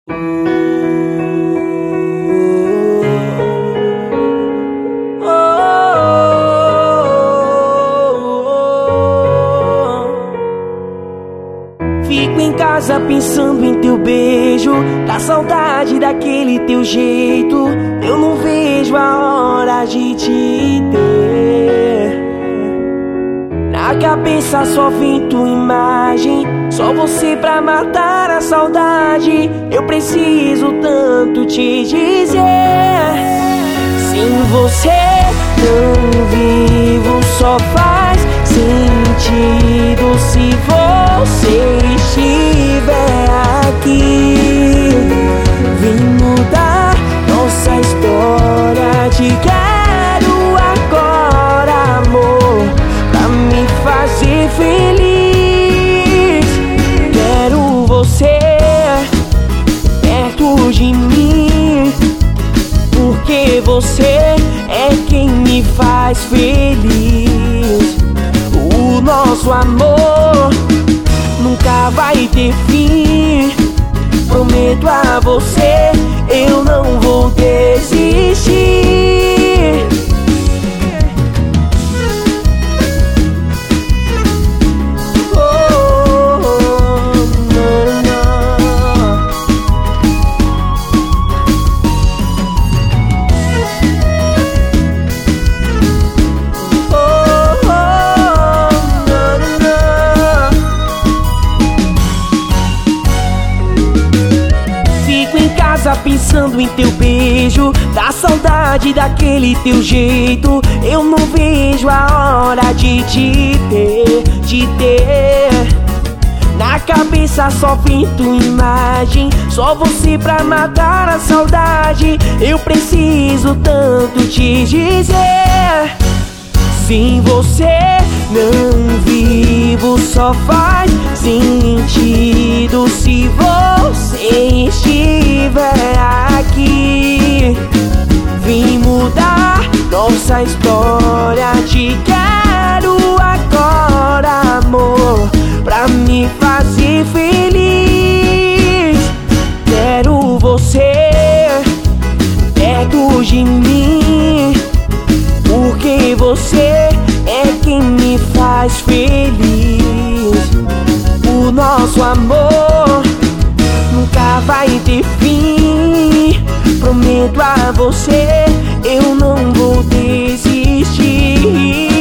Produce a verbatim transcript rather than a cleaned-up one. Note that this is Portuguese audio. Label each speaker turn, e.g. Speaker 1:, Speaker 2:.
Speaker 1: Fico em casa pensando em teu beijo, da saudade daquele teu jeito. Eu não vejo a hora de te ter. Na cabeça só vem tua imagem, só você pra matar a saudade. Eu preciso tanto te dizer: sem você não vivo, só faz sentido se você estiver aqui. Vem mudar nossa história, te quero agora, amor, pra me fazer feliz. Quero você perto de mim, porque você é quem me faz feliz. O nosso amor nunca vai ter fim. Prometo a você, eu não vou desistir. Oh, não, não. Oh, não, não. Fico em casa pensando em teu beijo, da saudade daquele teu jeito. Eu não vejo a hora de te ter, te ter. Na cabeça só vem tua imagem, só você pra matar a saudade. Eu preciso tanto te dizer: sem você não vivo, só faz sentido se você estiver aqui. Vem mudar nossa história, te quero agora, amor, pra me fazer feliz. Quero você perto de mim, porque você é quem me faz feliz. O nosso amor nunca vai ter fim. Prometo a você, eu não vou desistir.